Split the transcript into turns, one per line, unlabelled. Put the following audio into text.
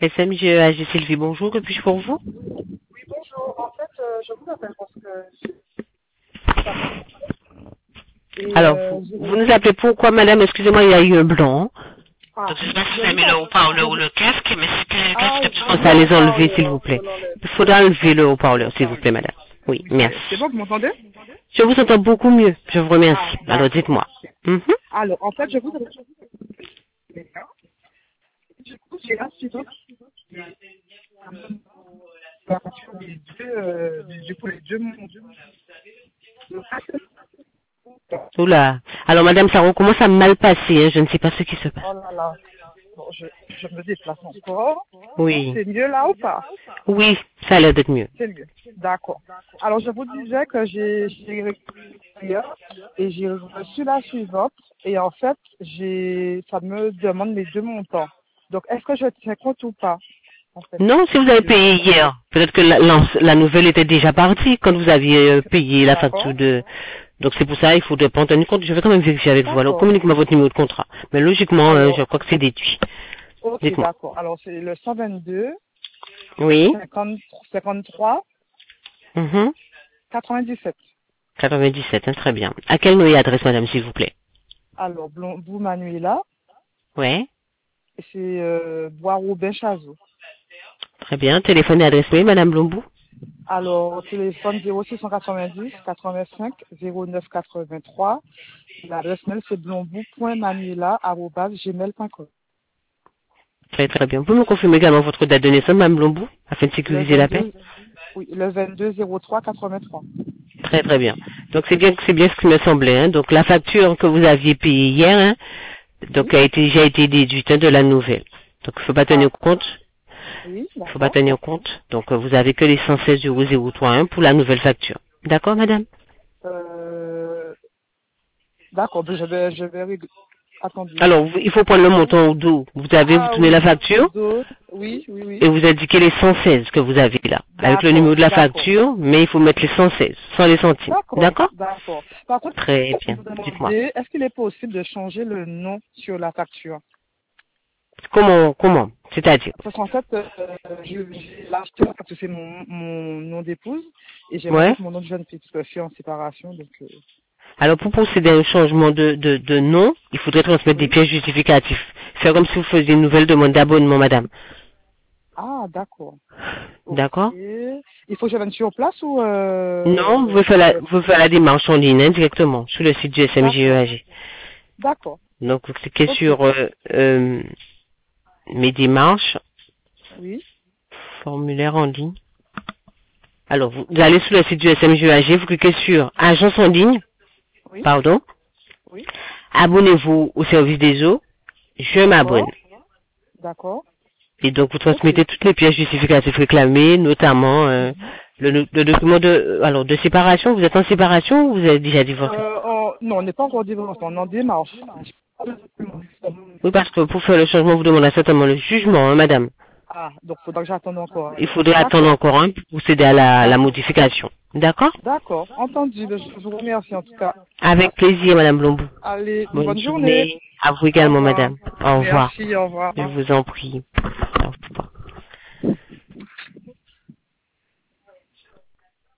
SMGEAG Sylvie, bonjour, que puis-je pour vous?
Oui, bonjour. En fait, je vous appelle parce que...
Alors, vous nous appelez pourquoi, madame? Excusez-moi, il y a eu un blanc. Donc, je sais pas si vous avez mis le haut-parleur ou le casque, mais si c'était le casque, je pense à les enlever, s'il vous plaît. Il faudra enlever le haut-parleur, s'il vous plaît, madame. Oui, merci.
C'est bon, vous m'entendez?
Je vous entends beaucoup mieux. Je vous remercie. Alors, dites-moi.
Alors, en fait, je vous appelle... Du coup, j'ai là, c'est donc... Du coup, les deux...
Oula. Alors, madame, ça recommence à mal passer, hein. Je ne sais pas ce qui se passe.
Oh là là. Bon, je me déplace encore.
Oui.
C'est mieux là ou pas?
Oui, ça a l'air d'être mieux.
C'est mieux. D'accord. Alors, je vous disais que j'ai et j'ai reçu la suivante. Et en fait, ça me demande les deux montants. Donc, est-ce que je tiens compte ou pas, en fait?
Non, si vous avez payé hier, peut-être que la nouvelle était déjà partie quand vous aviez payé la facture de... Donc c'est pour ça, il faudrait prendre en compte. Je vais quand même vérifier avec vous. Alors, communiquez-moi votre numéro de contrat. Mais logiquement, je crois que c'est déduit.
Ok, d'accord. Alors, c'est le 122...
Oui.
53... 97.
97, hein, très bien. À quelle nom et adresse, madame, s'il vous plaît?
Alors, Blondou Manuela.
Ouais.
C'est Bois-Robin Chazot.
Très bien. Téléphone et adresse mail, madame Blombou?
Alors, téléphone 0690 85 09 83. L'adresse mail, c'est blombou.manuela@gmail.com.
Très très bien. Vous pouvez me confirmer également votre date de naissance, madame Blombou, afin de sécuriser l'appel?
Oui, le 22-03-83.
Très très bien. Donc c'est bien ce qui me semblait. Hein. Donc la facture que vous aviez payée hier, hein, donc a déjà été déduite de la nouvelle. Donc il ne faut pas tenir compte.
Oui,
il ne faut pas tenir compte. Donc vous avez que les 116,031 pour la nouvelle facture. D'accord, madame?
D'accord, je vais attendre.
Alors, il faut prendre le montant au dos. Vous tournez la facture.
Oui.
Et vous indiquez les 116 que vous avez là. Avec le numéro de la facture, mais il faut mettre les 116, sans les centimes. D'accord?
D'accord. Par contre,
très bien. Dites-moi.
Est-ce qu'il est possible de changer le nom sur la facture?
Comment? C'est-à-dire?
Parce qu'en fait, j'ai l'acheté parce que c'est mon nom d'épouse et j'ai mon nom de jeune fille parce que je suis en séparation. Donc,
Alors, pour procéder à un changement de nom, il faudrait transmettre des pièces justificatives. Faire comme si vous faisiez une nouvelle demande d'abonnement, madame.
Ah, d'accord.
D'accord.
Il faut que je vienne sur place ou...
Non, vous faites la démarche en ligne, directement, sur le site du SMGEAG.
D'accord.
Donc, vous cliquez sur mes démarches.
Oui.
Formulaire en ligne. Alors, vous allez sur le site du SMGEAG, vous cliquez sur Agence en ligne.
Oui.
Pardon.
Oui.
Abonnez-vous au service des eaux. Je m'abonne.
D'accord.
Et donc, vous transmettez toutes les pièces justificatives réclamées, notamment le document de séparation. Vous êtes en séparation ou vous avez déjà divorcé?
Non, on n'est pas encore divorcé, on est en démarche.
Oui, parce que pour faire le changement, vous demandez certainement le jugement, hein, madame.
Ah, donc il faudra que j'attende encore.
Il faudrait attendre encore un pour procéder à la modification. D'accord?
D'accord, entendu. Je vous remercie en tout cas.
Avec plaisir, madame Blombou.
Allez, bonne journée.
À vous également, madame. Au revoir.
Merci, au revoir.
Je vous en prie.